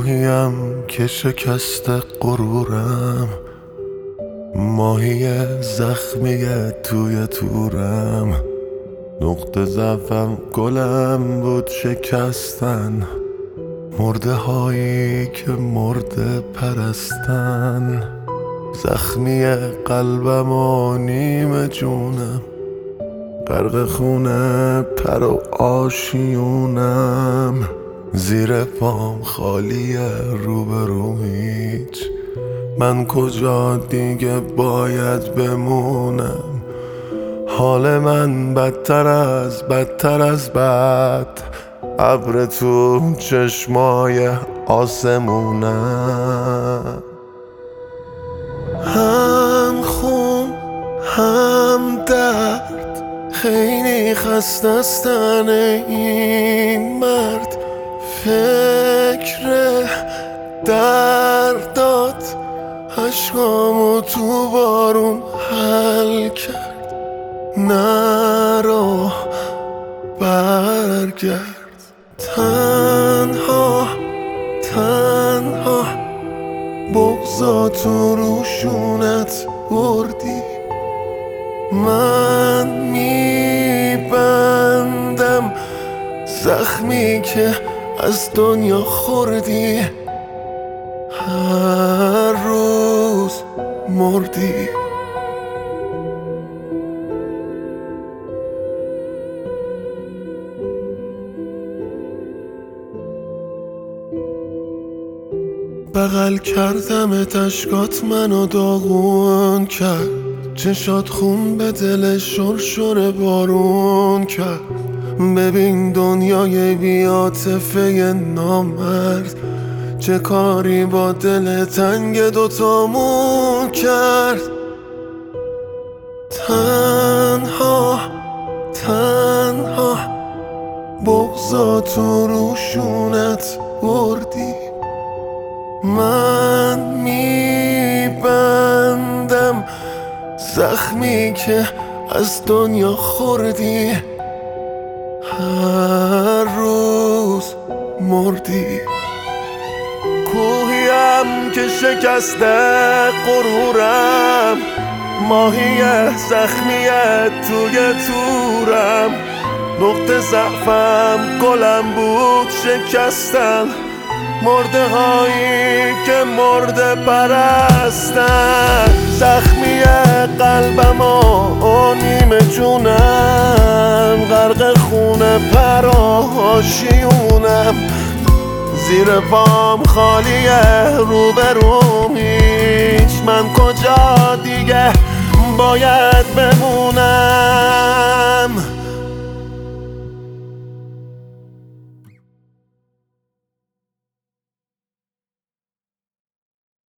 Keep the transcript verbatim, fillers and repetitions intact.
ماهیم که شکست غرورم، ماهی زخمی توی تورم. نقطه ضعفم گلم بود شکستن، مرده هایی که مرده پرستن. زخمی قلبم و نیم جونم، غرق خونه پر و آشیونم. زیر پام خالیه روبرو هیچ، من کجا دیگه باید بمونم؟ حال من بدتر از بدتر از بد، ابر تو چشمای آسمونم. هم خون هم درد، خیلی خستستن این مرد. فکر دردات عشقامو تو بارون حل کرد. نرو برگرد، تنها تنها بغضاتو روشونت بردی. من میبندم زخمی که از دنیا خوردی، هر روز مردی. بغل کردم اشکات منو داغون کرد، چشات خون به دل شرشر بارون کرد. ببین دنیای بی‌عاطفه نامرد، چه کاری با دل تنگ دوتامون کرد. تنها تنها بغضاتو روشونت بردی. من میبندم زخمی که از دنیا خوردی، هر روز مردی. کوهیم که شکسته غرورم، ماهی زخمی توی تورم. نقطه ضعفم گلم بود شکستن، مرده هایی که مرده پرستن. زخمی قلبم و نیم جونم، غرق خونه پر و آشیونم. زیر پام خالیه روبروم هیچ، من کجا دیگه باید بمونم؟